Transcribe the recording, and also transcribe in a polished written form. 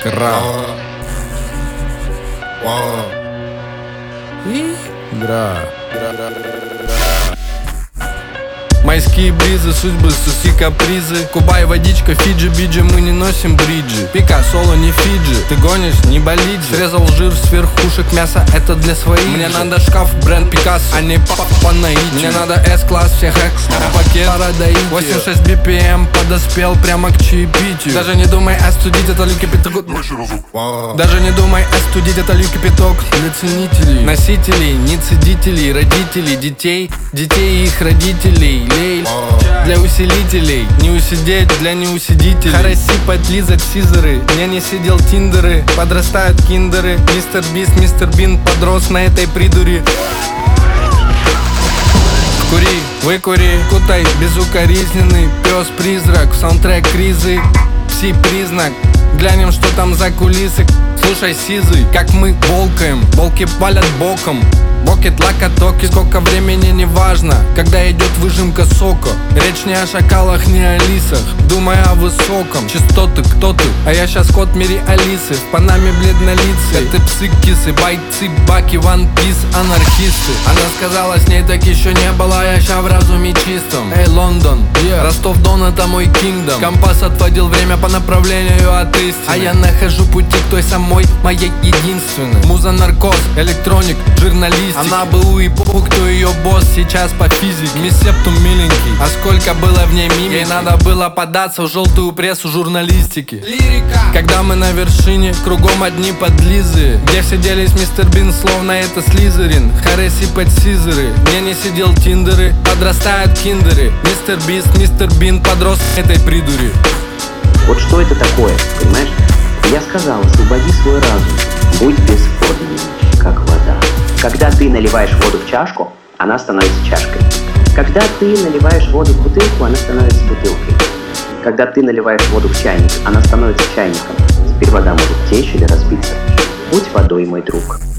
Кра. Игра. Майские бризы, судьбы, суси, капризы. Кубай, водичка, Фиджи, биджи, мы не носим бриджи. Пика, соло, не Фиджи, ты гонишь, не болиджи. Срезал жир с верхушек мяса, это для своих. Мне надо шкаф, бренд Пикассо, а не папа наить. Мне надо S-класс, всех экс, пакет, парадоить. 86 BPM, подоспел прямо к чаепитию. Даже не думай остудить, это легкий пяток. Даже не думай остудить, это легкий пяток. Для ценителей, носителей, не цедителей, родителей, детей и их родителей. Для усилителей, не усидеть для неусидителей. Хараси, подлизать сизеры, я не сидел тиндеры. Подрастают киндеры, мистер Бист, мистер Бин подрос на этой придури. Кури, выкури, кутай, безукоризненный пес-призрак, саундтрек кризы, пси-признак. Глянем, что там за кулисы. Слушай, сизый, как мы волкаем, волки палят боком. Бокет, лакатоки, сколько времени не важно, когда идет выжимка сока. Речь не о шакалах, не о лисах, думай о высоком. Частоты, кто ты? А я щас кот в мире Алисы. В Панаме бледнолицый, это псы-кисы, бойцы, баки, One Piece, анархисты. Она сказала, с ней так еще не было, я ща в разуме чистом. Эй, Лондон, Ростов-Дон, это мой кингдом. Компас отводил время по направлению от истины, а я нахожу пути к той самой, моей единственной. Муза, наркоз, электроник, журналист. Она бы уебу, кто ее босс сейчас по физике. Мисс Септум миленький, а сколько было в ней мимики. Ей надо было податься в желтую прессу журналистики. Лирика. Когда мы на вершине, кругом одни подлизы. Где все делись мистер Бин, словно это Слизерин. Хареси под сизеры, я не сидел тиндеры. Подрастают киндеры, мистер Бист, мистер Бин подрос этой придури. Вот что это такое, понимаешь? Я сказал, освободи свой разум, будь бесформенным, как вода. Когда ты наливаешь воду в чашку, она становится чашкой. Когда ты наливаешь воду в бутылку, она становится бутылкой. Когда ты наливаешь воду в чайник, она становится чайником. Теперь вода может течь или разбиться. Будь водой, мой друг.